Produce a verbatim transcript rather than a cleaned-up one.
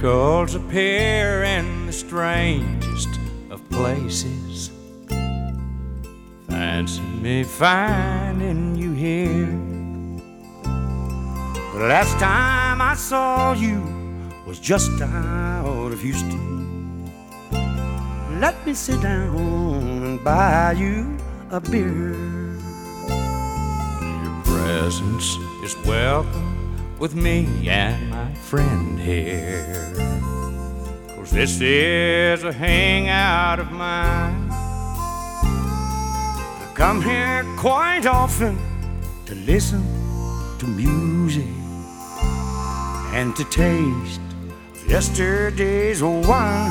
Miracles appear in the strangest of places. Fancy me finding you here. The last time I saw you was just out of Houston. Let me sit down and buy you a beer. Your presence is welcome with me and my friend here, 'cause this is a hangout of mine. I come here quite often to listen to music and to taste yesterday's wine.